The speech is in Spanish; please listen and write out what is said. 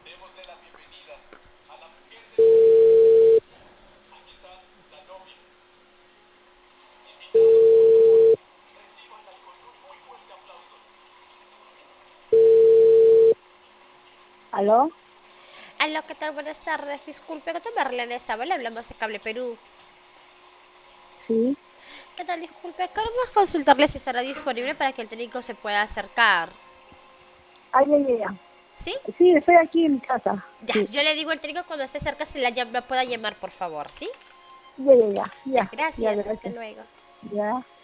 ¿Aló? Aló, ¿qué tal? Buenas tardes. Disculpe que tomarle en esta le hablamos de Cable Perú. Sí. ¿Qué tal? Disculpe, queremos consultarle si estará disponible para que el técnico se pueda acercar. Ah, ya. ¿Sí? Sí, estoy aquí en mi casa. Ya, Sí. yo le digo al técnico cuando esté cerca si me pueda llamar, por favor, ¿sí? Ya. Ya, Ya, gracias. Hasta gracias. luego. Ya.